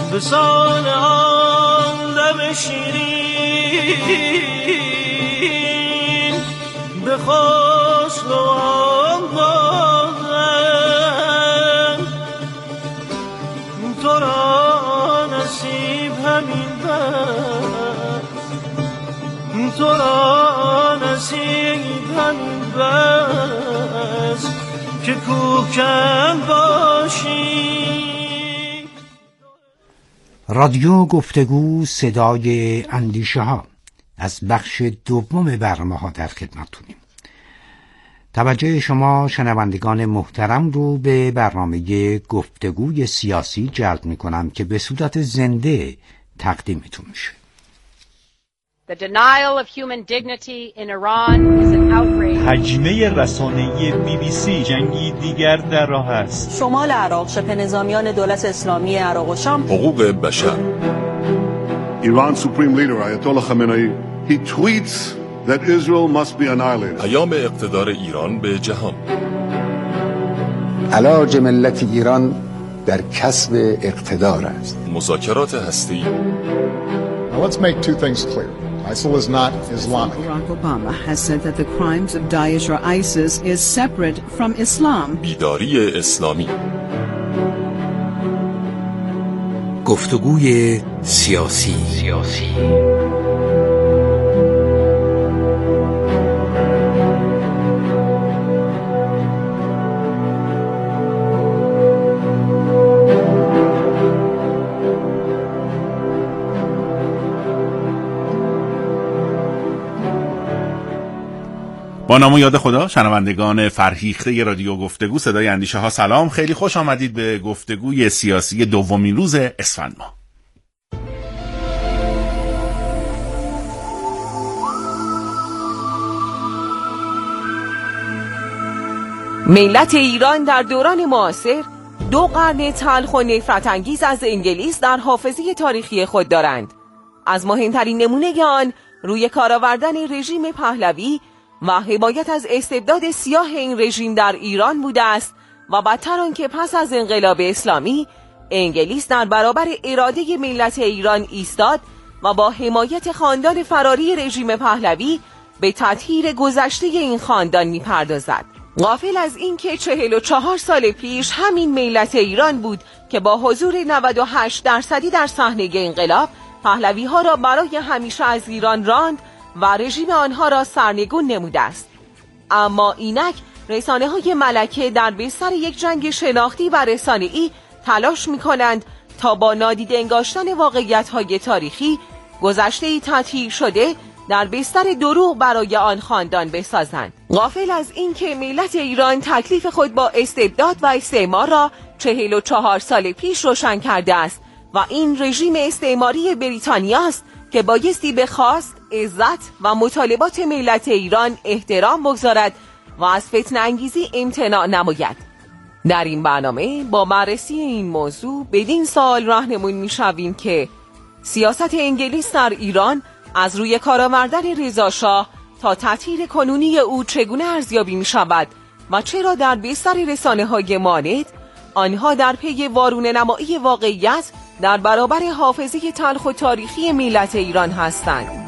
به سال آن لب شیرین به خسروان دادم تو را نصیب همین بس تو را نصیب همین بس که کوکن باشی. رادیو گفتگو صدای اندیشه ها از بخش دوم برنامه ها در خدمتتونیم. توجه شما شنوندگان محترم رو به برنامه گفتگوی سیاسی جلب می‌کنم که به صورت زنده تقدیمتون میشه. The denial of human dignity in Iran is an outrage. هجمه رسانه‌ای BBC جنگی دیگر در راه است. شمال عراق شبه نظامیان دولت اسلامی عراق و شام. حقوق بشر. Iran's supreme leader Ayatollah Khamenei he tweets that Israel must be annihilated. پیام اقتدار ایران به جهان. علاج ملت ایران در کسب اقتدار است. مذاکرات هسته‌ای. Now let's make two things clear. ISIL is not Islamic. Barack Obama has said that the crimes of Daesh or ISIS is separate from Islam. بیداری اسلامی. گفتگوی سیاسی. با نام و یاد خدا، شنوندگان فرهیخته رادیو گفتگو صدای اندیشه ها، سلام. خیلی خوش آمدید به گفتگوی سیاسی دومین روز اسفند ماه. ملت ایران در دوران معاصر 2 قرن تلخ و نفرت انگیز از انگلیس در حافظه تاریخی خود دارند. از مهمترین نمونه آن روی کار آوردن رژیم پهلوی و حمایت از استبداد سیاه این رژیم در ایران بوده است و بدتر آنکه پس از انقلاب اسلامی انگلیس در برابر اراده ملت ایران ایستاد و با حمایت خاندان فراری رژیم پهلوی به تطهیر گذشته این خاندان می‌پردازد. غافل از این که 44 سال پیش همین ملت ایران بود که با حضور 98% در صحنه انقلاب پهلوی ها را برای همیشه از ایران راند و رژیم آنها را سرنگون نموده است. اما اینک رسانه های ملکه در بستر یک جنگ شناختی و رسانه‌ای تلاش می کنند تا با نادیده انگاشتن واقعیت های تاریخی گذشته‌ای تطهیر شده در بستر دروغ برای آن خاندان بسازند. غافل از این که ملت ایران تکلیف خود با استبداد و استعمار را 44 سال پیش روشن کرده است و این رژیم استعماری بریتانیا است که بایستی به خواست، عزت و مطالبات ملت ایران احترام بگذارد و از فتنه انگیزی امتناع نماید. در این برنامه با بررسی این موضوع بدین سوال راهنمون می‌شویم که سیاست انگلیس در ایران از روی کار آوردن رضا شاه تا تطهیر کنونی او چگونه ارزیابی می‌شود و چرا در بستر رسانه‌های ماند آنها در پی وارونه نمایی واقعیت در برابر حافظه تلخ و تاریخی ملت ایران هستند.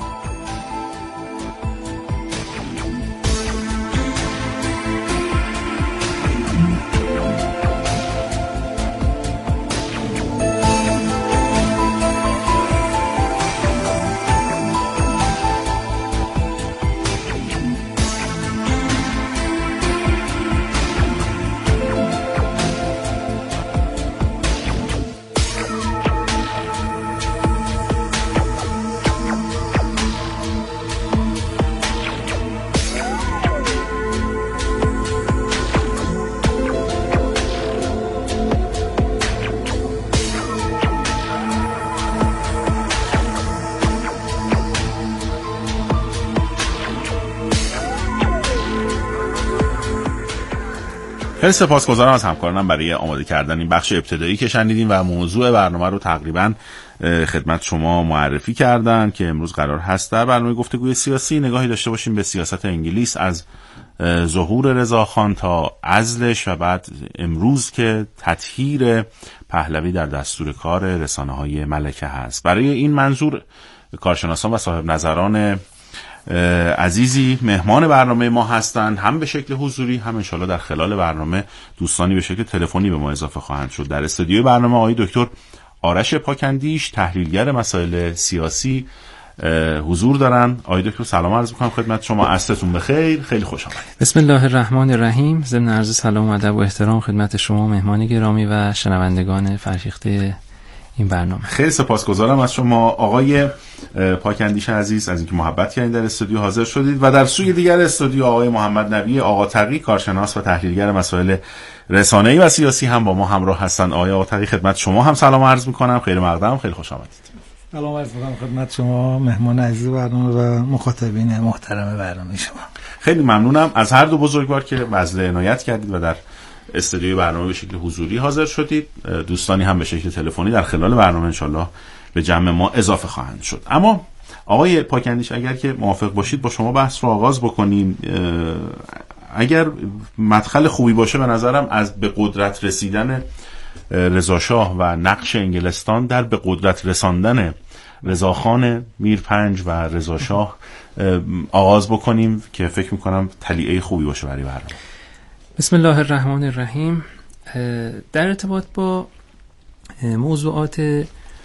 خیلی سپاسگزارم از همکارانم برای آماده کردن این بخش ابتدایی که شنیدین و موضوع برنامه رو تقریباً خدمت شما معرفی کردن که امروز قرار هست در برنامه گفتگوی سیاسی نگاهی داشته باشیم به سیاست انگلیس از ظهور رضاخان تا عزلش و بعد امروز که تطهیر پهلوی در دستور کار رسانه‌های ملکه هست. برای این منظور کارشناسان و صاحب نظران عزیزی مهمان برنامه ما هستند، هم به شکل حضوری هم انشالله در خلال برنامه دوستانی به شکل تلفنی به ما اضافه خواهند شد. در استودیوی برنامه آقای دکتر آرش پاکندیش تحلیلگر مسائل سیاسی حضور دارن. آقای دکتر سلام عرض می‌کنم خدمت شما، عصرتون بخیر، خیلی خوش آمدید. بسم الله الرحمن الرحیم. ضمن عرض سلام و ادب و احترام خدمت شما مهمان گرامی و شنوندگان فرهیخته این برنامه. خیلی سپاسگزارم از شما آقای پاکندیش عزیز از اینکه محبت کردید در استودیو حاضر شدید و در سوی دیگر استودیو آقای محمد نبی آقا تقی کارشناس و تحلیلگر مسائل رسانه‌ای و سیاسی هم با ما همراه هستند. آقای آقا تقی خدمت شما هم سلام عرض می‌کنم، خیلی مقدم، خیلی خوش آمدید. سلام عرض می‌کنم خدمت شما مهمان عزیز برنامه و مخاطبین محترم برنامه شما. خیلی ممنونم از هر دو بزرگوار که بذل عنایت کردید و در استودیوی برنامه به شکل حضوری حاضر شدید. دوستانی هم به شکل تلفنی در خلال برنامه انشالله به جمع ما اضافه خواهند شد. اما آقای پاکندیش اگر که موافق باشید با شما بحث رو آغاز بکنیم. اگر مدخل خوبی باشه به نظرم از به قدرت رسیدن رضاشاه و نقش انگلستان در به قدرت رساندن رضاخان میرپنج و رضاشاه آغاز بکنیم که فکر میکنم تلیعه خوبی باشه برای برنامه. بسم الله الرحمن الرحیم. در ارتباط با موضوعات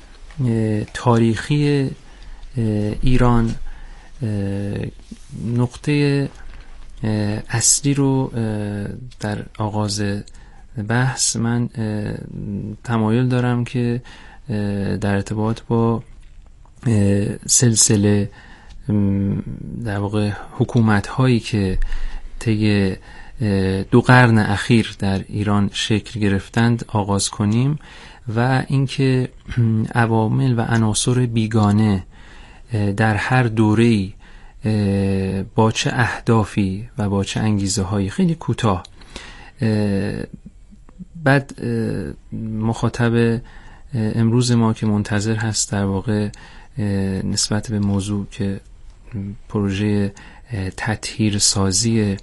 تاریخی ایران نقطه اصلی رو در آغاز بحث من تمایل دارم که در ارتباط با سلسله در واقع حکومت هایی که طی 2 قرن اخیر در ایران شکل گرفتند آغاز کنیم و اینکه عوامل و عناصر بیگانه در هر دوره‌ای با چه اهدافی و با چه انگیزه هایی خیلی کوتاه بعد مخاطب امروز ما که منتظر هست در واقع نسبت به موضوع که پروژه تطهیر سازی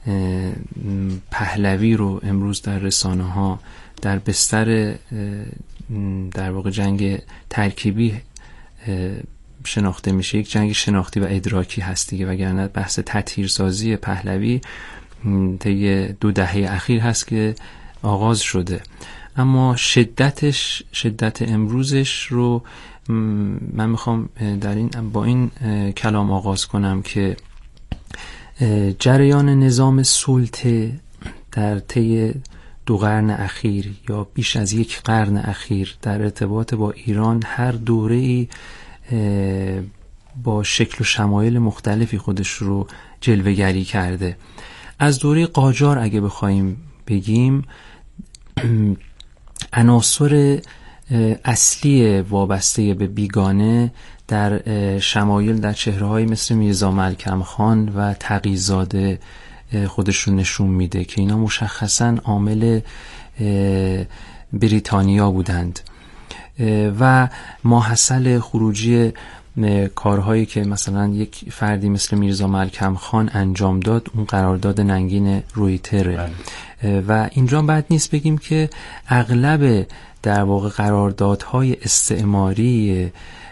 پهلوی رو امروز در رسانه ها در بستر در واقع جنگ ترکیبی شناخته میشه، یک جنگ شناختی و ادراکی هست دیگه، وگرنه بحث تطهیر سازی پهلوی طی 2 دهه اخیر هست که آغاز شده، اما شدت امروزش رو من میخوام با این کلام آغاز کنم که جریان نظام سلطه در طی 2 قرن اخیر یا بیش از 1 قرن اخیر در ارتباط با ایران هر دوره‌ای با شکل و شمایل مختلفی خودش رو جلوه‌گری کرده. از دوره قاجار اگه بخوایم بگیم عناصر اصلی وابسته به بیگانه در شمایل در چهره‌هایی مثل میرزا ملکم خان و تقی‌زاده خودشون نشون میده که اینا مشخصاً عامل بریتانیا بودند و ماحصل خروجی کارهایی که مثلا یک فردی مثل میرزا ملکم خان انجام داد اون قرارداد ننگین رویتره و اینجا بد نیست بگیم که اغلب در واقع قراردادهای استعماری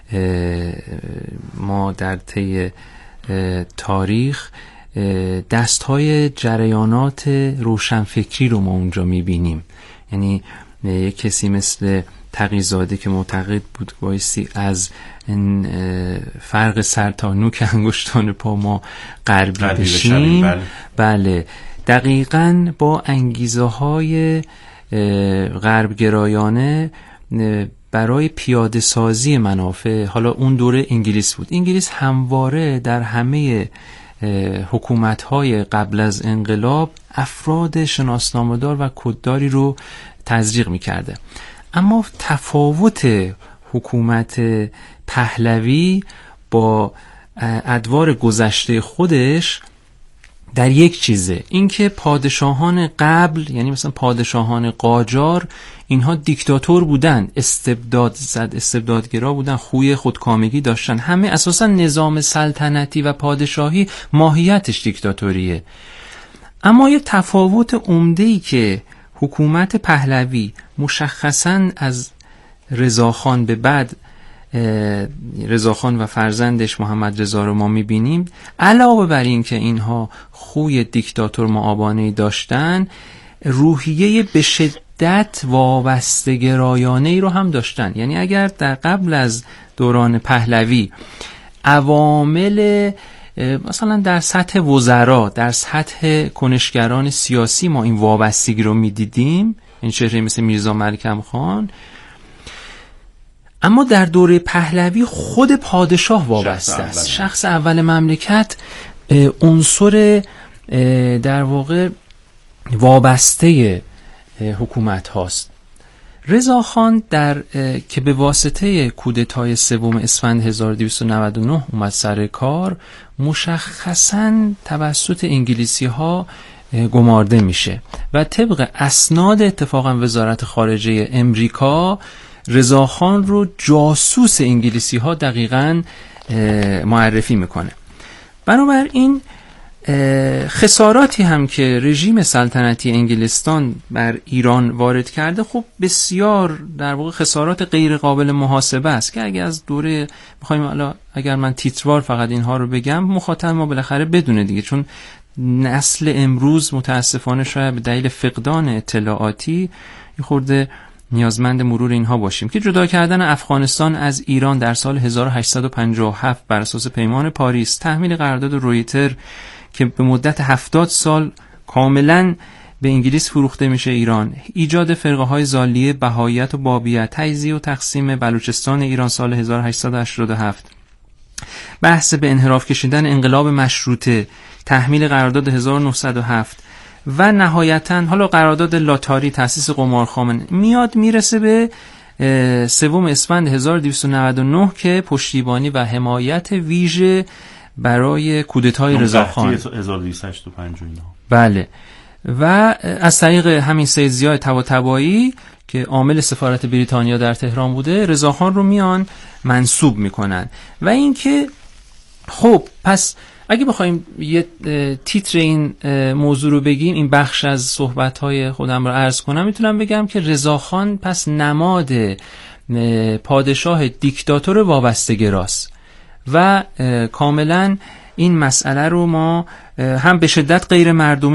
ما در طی تاریخ دستهای جریانات روشنفکری رو ما اونجا میبینیم. یعنی یک کسی مثل تقی‌زاده که معتقد بود بایستی از فرق سر تا نوک انگشتان پا ما غربی بشیم، بله دقیقاً با انگیزه های غربگرایانه برای پیاده سازی منافع. حالا اون دوره انگلیس بود. انگلیس همواره در همه حکومت‌های قبل از انقلاب افراد شناسنامه‌دار و کدداری رو تزریق می‌کرده، اما تفاوت حکومت پهلوی با ادوار گذشته خودش در یک چیزه، اینکه پادشاهان قبل، یعنی مثلا پادشاهان قاجار، اینها دیکتاتور بودن، استبدادگرا بودن، خوی خودکامگی داشتن، همه اساسا نظام سلطنتی و پادشاهی ماهیتش دیکتاتوریه. اما یه تفاوت عمده‌ای که حکومت پهلوی مشخصاً از رضاخان به بعد، رضاخان و فرزندش محمد رضا رو ما میبینیم، علاوه بر این که اینها خوی دیکتاتور معابانه‌ای داشتن، روحیه به شدت وابسته‌گرایانه‌ای رو هم داشتن. یعنی اگر در قبل از دوران پهلوی عوامل مثلا در سطح وزرا، در سطح کنشگران سیاسی ما این وابستگی رو میدیدیم، این چهره مثل میرزا ملکم خان، اما در دوره پهلوی خود پادشاه وابسته است. شخص اول مملکت عنصر در واقع وابسته حکومت هاست. رضاخان که به واسطه کودتای 3 اسفند 1299 اومد سر کار، مشخصاً توسط انگلیسی ها گمارده میشه و طبق اسناد اتفاقا وزارت خارجه امریکا، رضاخان رو جاسوس انگلیسی ها دقیقاً معرفی میکنه. بنابراین خساراتی هم که رژیم سلطنتی انگلستان بر ایران وارد کرده، خب بسیار در واقع خسارات غیر قابل محاسبه است که اگر از دوره بخوایم، اگر من تیتروار فقط اینها رو بگم، مخاطب ما بالاخره بدونه دیگه، چون نسل امروز متاسفانه شاید به دلیل فقدان اطلاعاتی یه خورده نیازمند مرور اینها باشیم. که جدا کردن افغانستان از ایران در سال 1857 بر اساس پیمان پاریس، تحمیل قرارداد رویتر که به مدت 70 سال کاملا به انگلیس فروخته میشه ایران، ایجاد فرقه های ضالیه، بهاییت و بابیت، تجزیه و تقسیم بلوچستان ایران سال 1887، بحث به انحراف کشیدن انقلاب مشروطه، تحمیل قرارداد 1907 و نهایتاً حالا قرارداد لاتاری، تأسیس قمارخانه، میرسه به 3 اسفند 1299 که پشتیبانی و حمایت ویژه برای کودتای رضاخان 1285. بله، و از طریق همین سید ضیاء طباطبایی که عامل سفارت بریتانیا در تهران بوده، رضاخان رو میان منصوب میکنن. و اینکه خب پس اگه بخوایم یه تیتر این موضوع رو بگیم، این بخش از صحبت‌های خودم رو عرض کنم، میتونم بگم که رضاخان پس نماد پادشاه دیکتاتور وابسته‌گراست و کاملا این مسئله رو ما هم به شدت غیر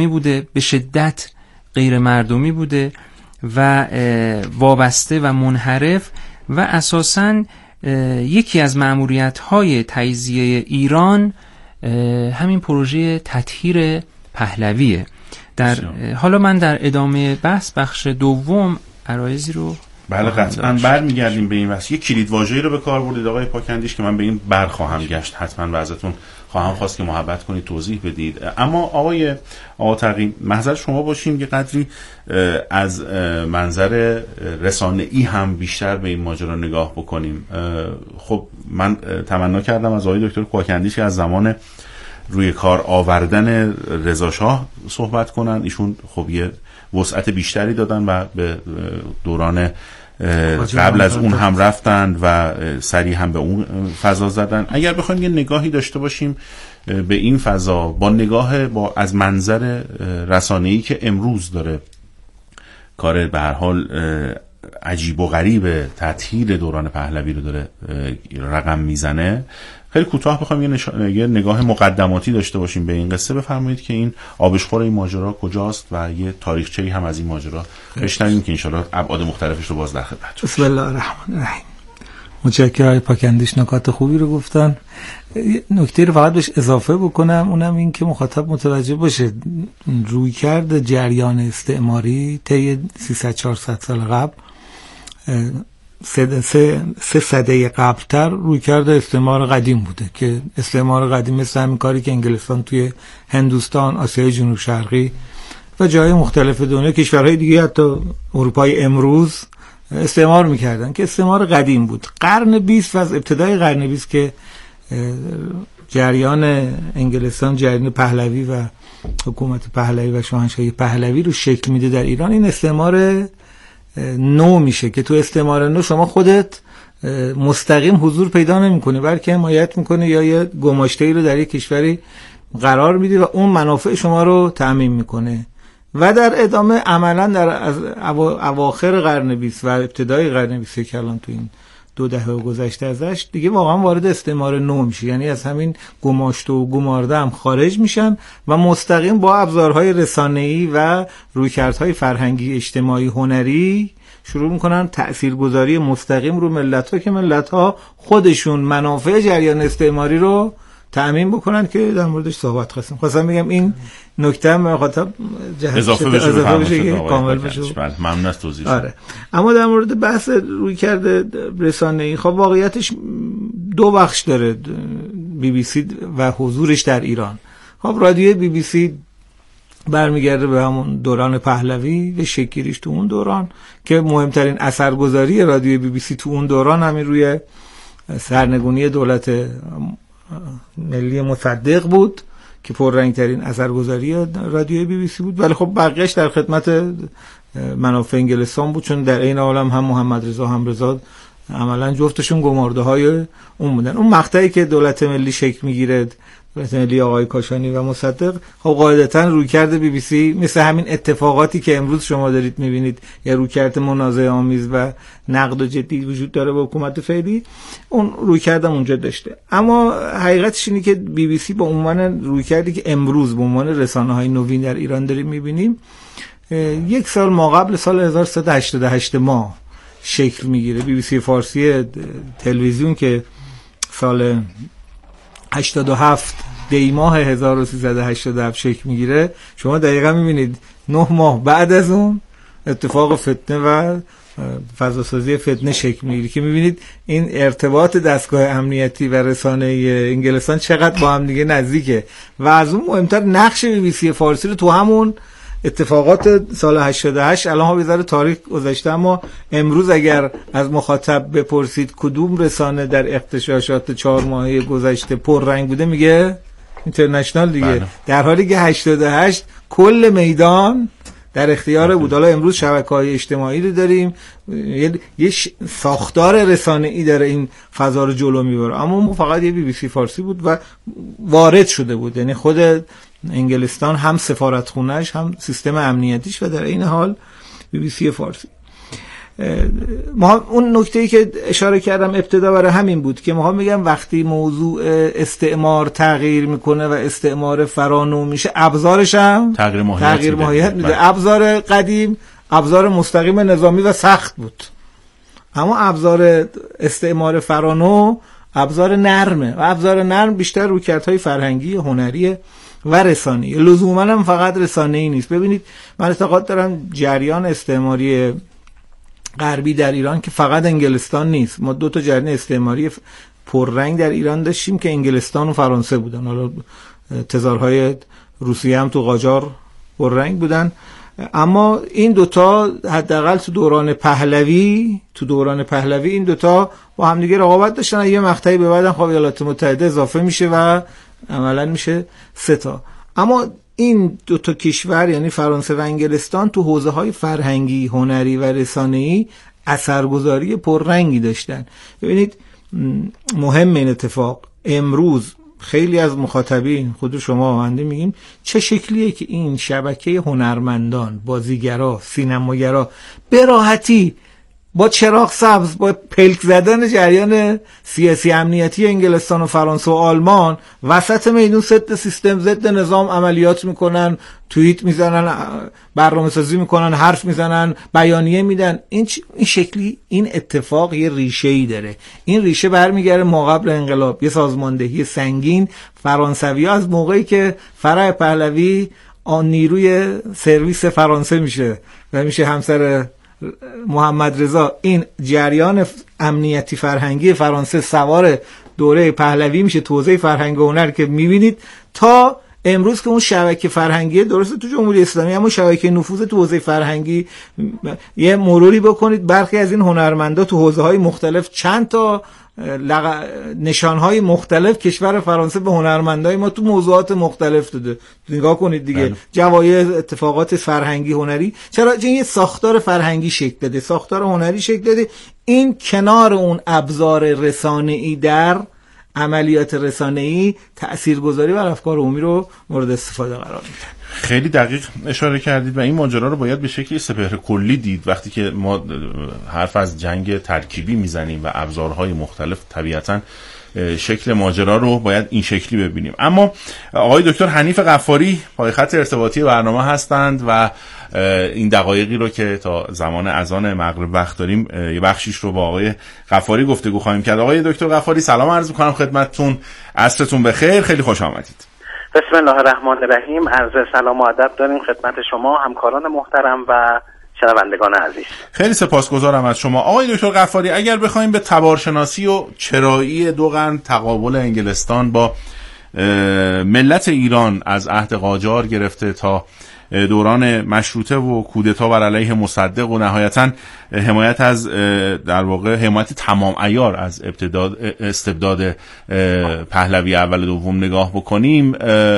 مردمی بوده و وابسته و منحرف، و اساساً یکی از مأموریت‌های تجزیه ایران همین پروژه تطهیر پهلویه. حالا من در ادامه بخش دوم عرایضی رو بله قطعا برمیگردیم به این بحث. یک کلید واژه‌ای رو به کار بردید آقای پاکندیش که من به این برخواهم گشت، حتما ازتون خواهم خواست که محبت کنید توضیح بدید. اما آقای تقی، محضر شما باشیم که قدری از منظر رسانه‌ای هم بیشتر به این ماجرا نگاه بکنیم. خب من تمنا کردم از آقای دکتر پاکندیش که از زمان روی کار آوردن رضا شاه صحبت کنن. ایشون خب یه وسعت بیشتری دادن و به دوران قبل از اون هم رفتن و سریع هم به اون فضا زدن. اگر بخوایم یه نگاهی داشته باشیم به این فضا با از منظر رسانه‌ای که امروز داره کار به هر حال عجیب و غریب تطهیر دوران پهلوی رو داره رقم میزنه، خیلی کوتاه بخوام یه نگاه مقدماتی داشته باشیم به این قصه، بفرمایید که این آبشخور این ماجرا کجاست و یه تاریخچه‌ای هم از این ماجرا بشنویم که انشالله ابعاد مختلفش رو باز در خدمت. بسم الله الرحمن الرحیم. متشکرم پاکندیش، نکات خوبی رو گفتن. نکته رو فقط بهش اضافه بکنم، اونم این که مخاطب متوجه باشه رویکرد جریان استعماری طی 300-400 سال قبل، سه سده قبلتر رویکرد استعمار قدیم بوده که استعمار قدیم مثل همین کاری که انگلستان توی هندوستان، آسیای جنوب شرقی و جای مختلف دنیا، کشورهای دیگه حتی اروپای امروز استعمار میکردن که استعمار قدیم بود. قرن 20 و از ابتدای قرن 20 که جریان انگلستان، جریان پهلوی و حکومت پهلوی و شاهنشاهی پهلوی رو شکل میده در ایران، این استعمار نو میشه که تو استعمار نو شما خودت مستقیم حضور پیدا نمی‌کنی، بلکه حمایت می‌کنی یا یه گماشته‌ای رو در یک کشوری قرار میدی و اون منافع شما رو تضمین می‌کنه. و در ادامه عملاً در از اواخر قرن 20 و ابتدای قرن 21 که الان تو این 2 دهه گذشته ازش دیگه واقعا وارد استعمار نو میشه، یعنی از همین گماشته و گمارده هم خارج میشن و مستقیم با ابزارهای رسانه‌ای و رویکردهای فرهنگی، اجتماعی، هنری شروع میکنن تأثیرگذاری مستقیم رو ملت‌ها که ملت‌ها خودشون منافع جریان استعماری رو تأمین بکنن که در موردش صحبت خواستم بگم این نکته هم خاطر اضافه بشه که کامل بشه. ممنون از توضیح. آره. اما در مورد بحث رویکرد رسانه‌ای، خب واقعیتش 2 بخش داره BBC و حضورش در ایران. خب رادیو BBC برمیگرده به همون دوران پهلوی، به شکل‌گیریش تو اون دوران که مهمترین اثرگذاری رادیو BBC تو اون دوران همین روی سرنگونی دولت ملی مصدق بود که پررنگترین اثرگذاری رادیو BBC بود، ولی خب بقیه‌اش در خدمت منافع انگلستان بود، چون در این عالم هم محمد رضا هم رضا عملا جفتشون گمارده های اون بودن. اون مقطعی که دولت ملی شکل میگیره، دولت ملی آقای کاشانی و مصدق، خب قاعدتاً رویکرد BBC مثل همین اتفاقاتی که امروز شما دارید میبینید، یا رویکرد منازعه آمیز و نقد و جدی وجود داره به حکومت فعلی، اون رویکرد هم اونجا داشته. اما حقیقتش اینه که BBC به عنوان رویکردی که امروز به عنوان رسانه‌های نوین در ایران داریم میبینیم، 1 سال ماقبل سال 1388 ما شکل میگیره. BBC فارسی تلویزیون که سال 87 دی ماه 1387 شکل میگیره، شما دقیقا میبینید 9 ماه بعد از اون اتفاق فتنه و فضاسازی فتنه شکل میگیره که میبینید این ارتباط دستگاه امنیتی و رسانه انگلستان چقدر با هم دیگه نزدیکه. و از اون مهمتر نقش BBC فارسی رو تو همون اتفاقات سال 88 الان ها بیزار تاریخ گذشته، اما امروز اگر از مخاطب بپرسید کدوم رسانه در اغتشاشات 4 ماهه گذشته پررنگ بوده، میگه اینترنشنال دیگه. بله. در حالی که 88 کل میدان در اختیار بود. حالا امروز شبکه‌های اجتماعی رو داریم، یه ساختار رسانه‌ای داره این فضا رو جلو میبره، اما اون فقط یه BBC فارسی بود و وارد شده بود، یعنی خود انگلستان هم سفارتخونه‌اش هم سیستم امنیتیش و در این حال BBC فارسی. ما اون نکته‌ای که اشاره کردم ابتدا برای همین بود که ما میگم وقتی موضوع استعمار تغییر میکنه و استعمار فرانو میشه، ابزارش هم تغییر ماهیت میده. ابزار قدیم ابزار مستقیم نظامی و سخت بود، اما ابزار استعمار فرانو ابزار نرمه و ابزار نرم بیشتر رویکردهای فرهنگی، هنری و رسانه‌ای، لزوما هم فقط رسانه‌ای نیست. ببینید من اعتقاد دارم جریان استعماری غربی در ایران که فقط انگلستان نیست، ما 2 تا جریان استعماری پررنگ در ایران داشتیم که انگلستان و فرانسه بودن، حالا تزارهای روسیه هم تو قاجار پررنگ بودن، اما این 2 تا حداقل تو دوران پهلوی این 2 تا با هم دیگه رقابت داشتن. یه مقطعی به بعدم خب ایالات متحده اضافه میشه و عملاً میشه 3 تا. اما این 2 تا کشور یعنی فرانسه و انگلستان تو حوزه‌های فرهنگی، هنری و رسانه‌ای اثرگذاری پررنگی داشتن. ببینید مهم این اتفاق امروز خیلی از مخاطبین، خود شما آمده میگیم چه شکلیه که این شبکه هنرمندان، بازیگرا، سینماگرا به راحتی با چراغ سبز، با پلک زدن جریان سیاسی امنیتی انگلستان و فرانسه و آلمان وسط میدون ضد سیستم، ضد نظام عملیات میکنن، توییت میزنن، برنامه سازی میکنن، حرف میزنن، بیانیه میدن. این شکلی این اتفاق یه ریشه‌ای داره. این ریشه برمیگره ما قبل انقلاب، یه سازماندهی سنگین فرانسوی‌ها از موقعی که فرح پهلوی آن نیروی سرویس فرانسه میشه و میشه همسر محمد رضا، این جریان امنیتی فرهنگی فرانسه سوار دوره پهلوی میشه، توزیع فرهنگ و هنر که میبینید تا امروز که اون شبکه فرهنگی درسته تو جمهوری اسلامی، اما شبکه نفوذ تو حوزه فرهنگی، یه مروری بکنید برخی از این هنرمندا تو حوزه‌های مختلف چند تا نشانهای مختلف کشور فرانسه به هنرمندای ما تو موضوعات مختلف داده. نگاه کنید دیگه، جوایز، اتفاقات فرهنگی هنری. چرا؟ چون یه ساختار فرهنگی شکل داده، ساختار هنری شکل داده. این کنار اون ابزار رسانه‌ای در عملیات رسانه‌ای تاثیرگذاری بر افکار عمومی رو مورد استفاده قرار میده. خیلی دقیق اشاره کردید و این ماجرا رو باید به شکلی سپهر کلی دید. وقتی که ما حرف از جنگ ترکیبی میزنیم و ابزارهای مختلف، طبیعتاً شکل ماجرا رو باید این شکلی ببینیم. اما آقای دکتر حنیف غفاری پای خط ارتباطی برنامه هستند و این دقایقی رو که تا زمان اذان مغرب وقت داریم یه بخشیش رو با آقای غفاری گفتگو خواهیم کرد. آقای دکتر غفاری سلام عرض می‌کنم خدمتتون، عصرتون بخیر، خیلی خوش آمدید. بسم الله الرحمن الرحیم. عرض سلام و ادب داریم خدمت شما همکاران محترم و شنوندگان عزیز. خیلی سپاسگزارم از شما. آقای دکتر غفاری، اگر بخوایم به تبارشناسی و چرایی دو قرن تقابل انگلستان با ملت ایران از عهد قاجار گرفته تا دوران مشروطه و کودتا بر علیه مصدق و نهایتاً حمایت از در واقع حمایت تمام عیار از استبداد پهلوی اول و دوم نگاه بکنیم،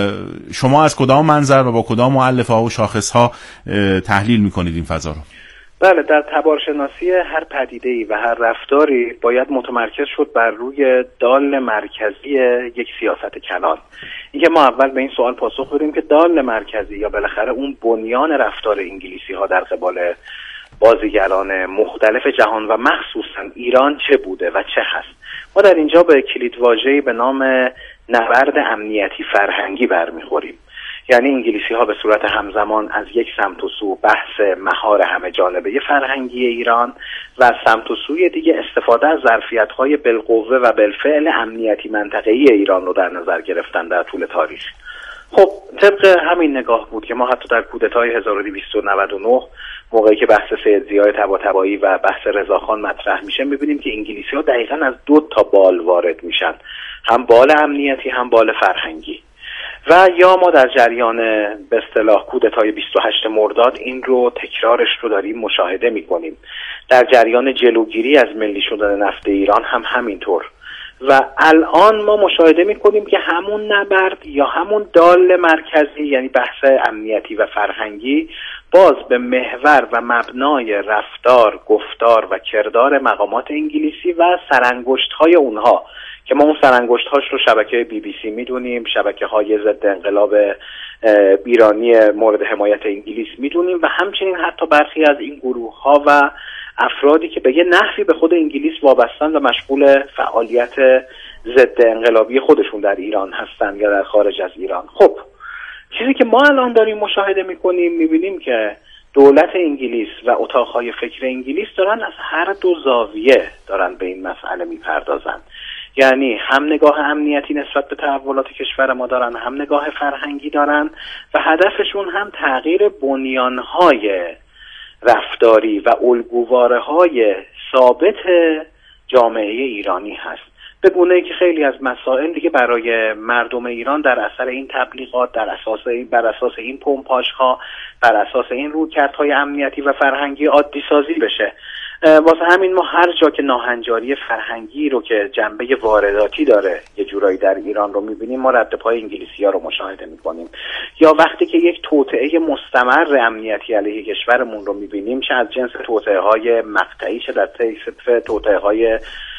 شما از کدام منظر و با کدام مؤلفه ها و شاخص ها تحلیل میکنید این فضا رو؟ بله، در تبارشناسی هر پدیده‌ای و هر رفتاری باید متمرکز شد بر روی دال مرکزی یک سیاست کلان. اینکه ما اول به این سوال پاسخ بدیم که دال مرکزی یا بالاخره اون بنیان رفتار انگلیسی ها در قبال بازیگران مختلف جهان و مخصوصا ایران چه بوده و چه هست. ما در اینجا به کلیدواژه‌ای به نام نبرد امنیتی فرهنگی برمیخوریم. یعنی انگلیسی ها به صورت همزمان از یک سمت و سو بحث مهار همه جانبه فرهنگی ایران و از سمت و سوی دیگه استفاده از ظرفیت های بالقوه و بالفعل امنیتی منطقه‌ای ایران رو در نظر گرفتن در طول تاریخ. خب طبق همین نگاه بود که ما حتی در کودتای 1299 موقعی که بحث سید ضیاء طباطبایی و بحث رضاخان مطرح میشه میبینیم که انگلیسی ها دقیقاً از دو تا بال وارد میشن، هم بال امنیتی هم بال فرهنگی. و یا ما در جریان به اصطلاح کودتای 28 مرداد این رو تکرارش رو داریم مشاهده میکنیم. در جریان جلوگیری از ملی شدن نفت ایران هم همینطور. و الان ما مشاهده میکنیم که همون نبرد یا همون دال مرکزی، یعنی بحث امنیتی و فرهنگی، باز به محور و مبنای رفتار، گفتار و کردار مقامات انگلیسی و سرانگشت‌های اونها که ما اون سرانگشت‌هاش رو شبکه BBC میدونیم، شبکه‌های ضد انقلاب ایرانی مورد حمایت انگلیس میدونیم و همچنین حتی برخی از این گروه‌ها و افرادی که به یه نحوی به خود انگلیس وابستن و مشغول فعالیت ضد انقلابی خودشون در ایران هستن یا در خارج از ایران. خب چیزی که ما الان داریم مشاهده میکنیم، میبینیم که دولت انگلیس و اتاقهای فکر انگلیس دارن از هر دو زاویه دارن به این مسئله میپردازن. یعنی هم نگاه امنیتی نسبت به تحولات کشور ما دارن، هم نگاه فرهنگی دارن و هدفشون هم تغییر بنیانهای رفتاری و الگوواره‌های ثابت جامعه ایرانی هست، به گونه‌ای که خیلی از مسائل دیگه برای مردم ایران در اثر این تبلیغات، بر اساس این پمپاژها، بر اساس این رویکردهای امنیتی و فرهنگی عادی سازی بشه. واسه همین ما هر جا که ناهنجاری فرهنگی رو که جنبه وارداتی داره یه جورایی در ایران رو میبینیم، ما رد پای انگلیسی‌ها رو مشاهده میکنیم. یا وقتی که یک توطئه مستمر امنیتی علیه کشورمون رو میبینیم، چه از جنس توطئه‌های مقطعی چه در طیف توطئه‌های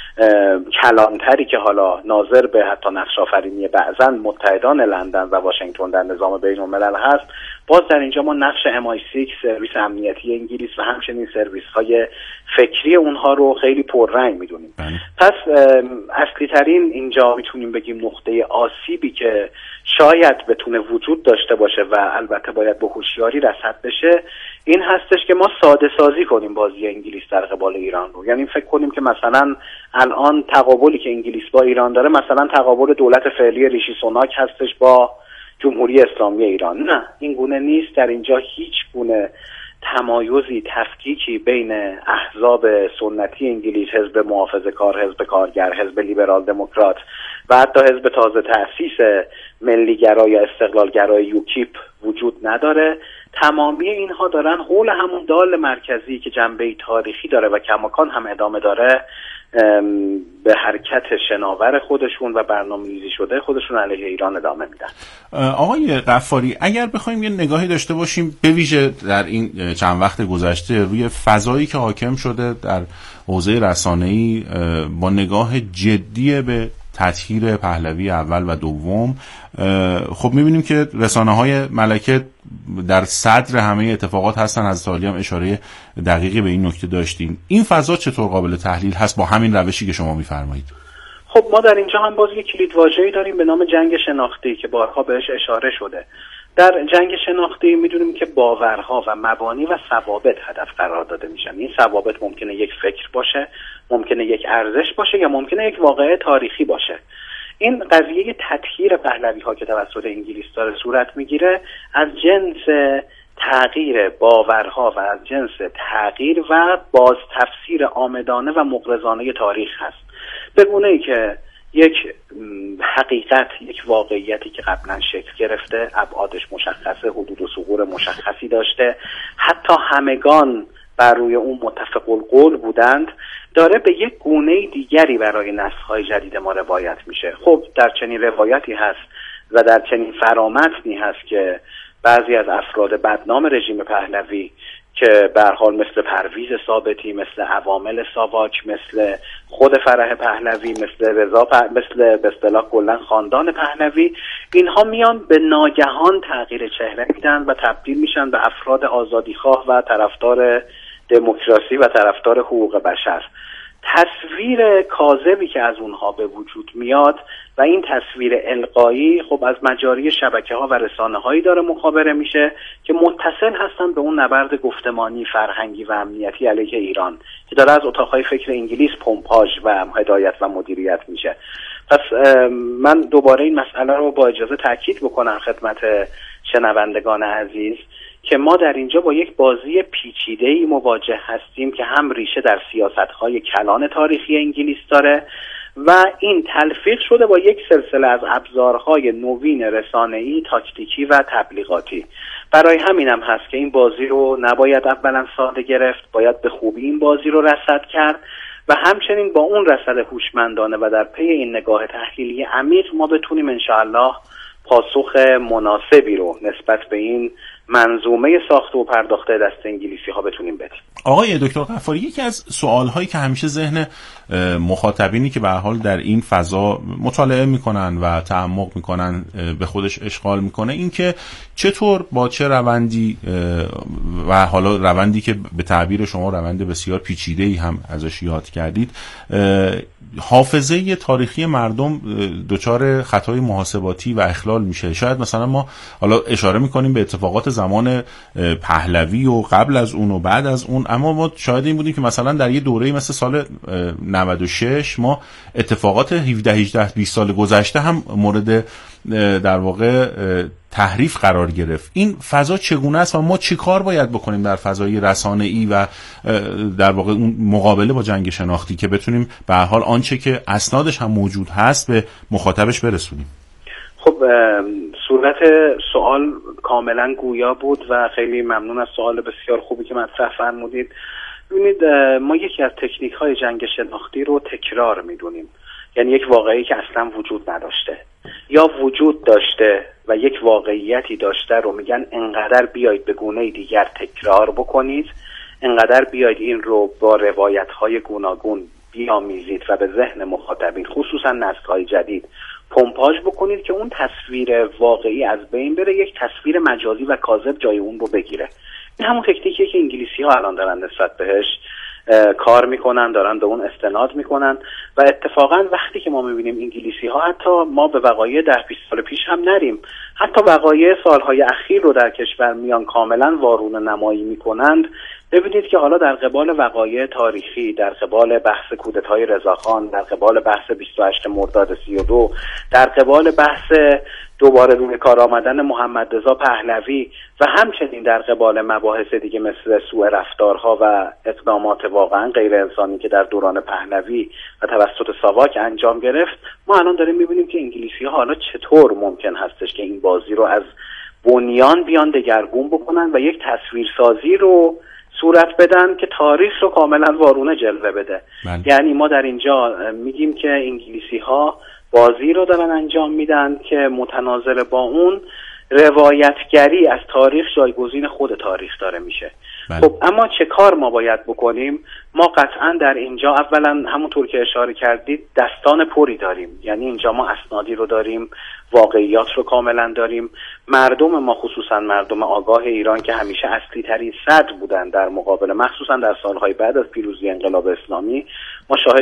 کلانتری که حالا ناظر به حتی نقش آفرینی بعضاً متحدان لندن و واشنگتن در نظام بین الملل هست، باز در اینجا ما نقش MI6 سرویس امنیتی انگلیس و همچنین سرویس های فکری اونها رو خیلی پررنگ میدونیم. پس اصلی ترین اینجا میتونیم بگیم نقطه آسیبی که شاید بتونه وجود داشته باشه و البته باید با هوشیاری رصد بشه، این هستش که ما ساده سازی کنیم بازی انگلیس در قبال ایران رو. یعنی فکر کنیم که مثلا الان تقابلی که انگلیس با ایران داره مثلا تقابل دولت فعلی ریشی سوناک هستش با جمهوری اسلامی ایران. نه، این گونه نیست. در اینجا هیچ گونه تمایزی، تفکیکی بین احزاب سنتی انگلیس، حزب محافظه‌کار، حزب کارگر، حزب لیبرال دموکرات و حتی حزب تازه تأسیس ملیگرا یا استقلالگرای یوکیپ وجود نداره. تمامی اینها دارن حول همون دال مرکزی که جنبه تاریخی داره و کماکان هم ادامه داره به حرکت شناور خودشون و برنامه‌ریزی شده خودشون علیه ایران ادامه میدن. آقای غفاری، اگر بخوایم یه نگاهی داشته باشیم به ویژه در این چند وقت گذشته روی فضایی که حاکم شده در حوزه رسانه‌ای با نگاه جدی به تطهیر پهلوی اول و دوم، خب میبینیم که رسانه‌های ملکه در صدر همه اتفاقات هستن. از سالی هم اشاره دقیقی به این نکته داشتیم. این فضا چطور قابل تحلیل هست با همین روشی که شما میفرمایید؟ خب ما در اینجا هم باز یک کلیدواژه‌ای داریم به نام جنگ شناختی که بارها بهش اشاره شده. در جنگ شناختی میدونیم که باورها و مبانی و ثوابت هدف قرار داده میشن. این ثوابت ممکنه یک فکر باشه، ممکنه یک ارزش باشه یا ممکنه یک واقعه تاریخی باشه. این قضیه تطهیر پهلوی ها که توسط انگلیس داره صورت میگیره از جنس تغییر باورها و از جنس تغییر و باز تفسیر عامدانه و مغرضانه تاریخ هست، به گونه‌ای که یک حقیقت، یک واقعیتی که قبلا شکل گرفته، ابعادش مشخصه، حدود و ثغور مشخصی داشته، حتی همگان بر روی اون متفق القول بودند، داره به یک گونه دیگری برای نسل‌های جدید ما روایت میشه. خب در چنین روایتی هست و در چنین فرامتنی هست که بعضی از افراد بدنام رژیم پهلوی که به هر حال مثل پرویز ثابتی، مثل عوامل ساواک، مثل خود فرح پهلوی، مثل رضا مثل به اصطلاح کلا خاندان پهلوی، اینها میان به ناگهان تغییر چهره میدن و تبدیل میشن به افراد آزادیخواه و طرفدار دموکراسی و طرفدار حقوق بشر. تصویر کاذبی که از اونها به وجود میاد و این تصویر القایی خب از مجاری شبکه‌ها و رسانه‌هایی داره مخابره میشه که متصل هستن به اون نبرد گفتمانی، فرهنگی و امنیتی علیه ایران که داره از اتاقهای فکر انگلیس پمپاژ و هدایت و مدیریت میشه. پس من دوباره این مسئله رو با اجازه تاکید بکنم خدمت شنوندگان عزیز که ما در اینجا با یک بازی پیچیده‌ای مواجه هستیم که هم ریشه در سیاست‌های کلان تاریخی انگلیس داره و این تلفیق شده با یک سلسله از ابزارهای نوین رسانه‌ای، تاکتیکی و تبلیغاتی. برای همینم هست که این بازی رو نباید اولا ساده گرفت، باید به خوبی این بازی رو رصد کرد و همچنین با اون رصد هوشمندانه و در پی این نگاه تحلیلی عمیق ما بتونیم انشاءالله پاسخ مناسبی رو نسبت به این منظومه ساخته و پرداخته دست انگلیسی ها بتونیم بدیم. آقای دکتر غفاری، یکی از سوالهایی که همیشه ذهن مخاطبینی که به هر حال در این فضا مطالعه میکنن و تعمق میکنن به خودش اشغال میکنه این که چطور با چه روندی و حالا روندی که به تعبیر شما روند بسیار پیچیده‌ای هم ازش یاد کردید، حافظه تاریخی مردم دچار خطای محاسباتی و اخلال میشه. شاید مثلا ما حالا اشاره میکنیم به اتفاقات زمان پهلوی و قبل از اون و بعد از اون، اما ما شاید این بودیم که مثلا در یه دوره‌ای مثل سال 96 ما اتفاقات 17 18 20 سال گذشته هم مورد در واقع تحریف قرار گرفت. این فضا چگونه است و ما چی کار باید بکنیم در فضای رسانه‌ای و در واقع اون مقابله با جنگ شناختی که بتونیم به هر حال آنچه که اسنادش هم موجود هست به مخاطبش برسونیم؟ خب صورت سوال کاملا گویا بود و خیلی ممنون از سوال بسیار خوبی که مطرح فرمودید. ببینید ما یکی از تکنیک‌های جنگ شناختی رو تکرار می‌دونیم، یعنی یک واقعی که اصلا وجود نداشته یا وجود داشته و یک واقعیتی داشته رو میگن انقدر بیایید به گونه دیگر تکرار بکنید، انقدر بیایید این رو با روایت‌های گوناگون بیامیزید و به ذهن مخاطبین خصوصا نسل‌های جدید پمپاژ بکنید که اون تصویر واقعی از بین بره، یک تصویر مجازی و کاذب جای اون رو بگیره. این همون تکنیکیه که انگلیسی‌ها الان دارن نسبت بهش کار میکنن، دارن به اون استناد میکنن و اتفاقا وقتی که ما میبینیم انگلیسی‌ها، حتی ما به وقایع 10-20 سال پیش هم نریم، حتی وقایع سالهای اخیر رو در کشور میان کاملا وارونه نمایی میکنند، ببینید که حالا در قبال وقایع تاریخی، در قبال بحث کودتای رضاخان، در قبال بحث 28 مرداد 32، در قبال بحث دوباره روی کار آمدن محمد رضا پهلوی و همچنین در قبال مباحث دیگه مثل سوء رفتارها و اقدامات واقعا غیر انسانی که در دوران پهلوی و توسط ساواک انجام گرفت، ما الان داریم می‌بینیم که انگلیسی‌ها حالا چطور ممکن هستش که این بازی رو از بنیان بیان دگرگون بکنن و یک تصویرسازی رو صورت بدن که تاریخ رو کاملا وارونه جلوه بده. یعنی ما در اینجا میگیم که انگلیسی‌ها بازی رو دارن انجام میدن که متناظر با اون روایتگری از تاریخ جایگزین خود تاریخ داره میشه. خب اما چه کار ما باید بکنیم؟ ما قطعا در اینجا اولا همونطور که اشاره کردید دستان پری داریم، یعنی اینجا ما اسنادی رو داریم، واقعیات رو کاملا داریم. مردم ما خصوصا مردم آگاه ایران که همیشه اصلی ترین صدر بودن در مقابل، مخصوصا در سالهای بعد از پیروزی انقلاب اسلامی، ما شاهد